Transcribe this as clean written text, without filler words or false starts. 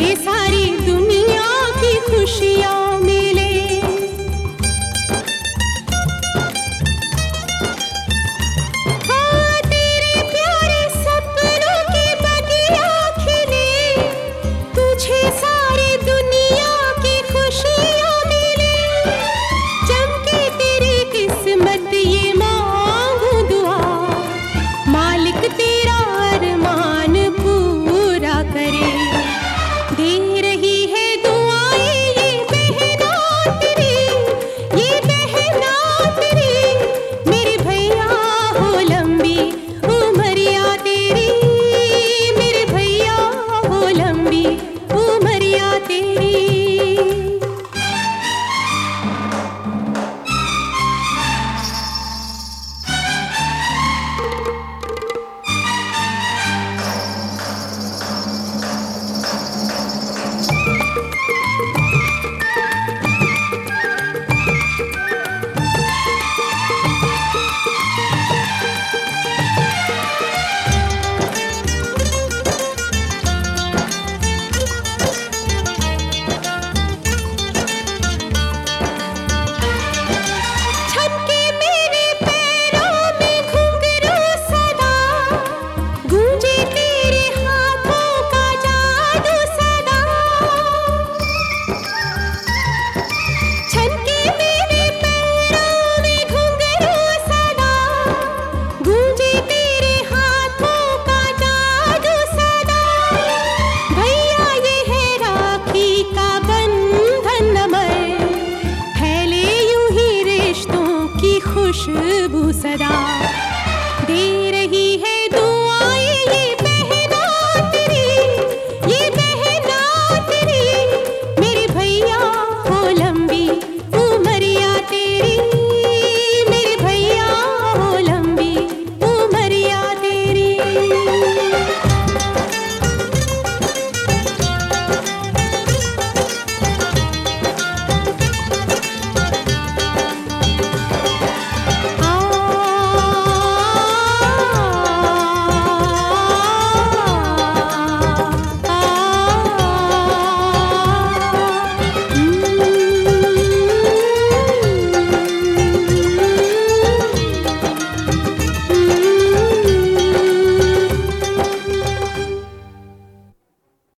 सारी दुनिया की खुशियाँ मिले। हाँ, तेरे प्यारे सपनों की बगिया खिले, तुझे सारी दुनिया की खुशियाँ मिले। चमके तेरी किस्मत ये मांगू दुआ, मालिक तेरा अरमान पूरा करे। दे रही है दुआएं ये बहना तेरी, ये बहना तेरी। मेरे भैया हो लंबी उमरिया तेरी, मेरे भैया हो लंबी उमरिया तेरी। छनके मेरे पैरों में घुंघरू सदा, गूंजे तेरे हाथों का जादू सदा। छनके मेरे पैरों में घुंघरू सदा, गूंजे तेरे हाथों का जादू सदा। भैया ये है राखी का बंधन अमर, फैले यूं ही रिश्तों की खुशबू सदा। दे रही है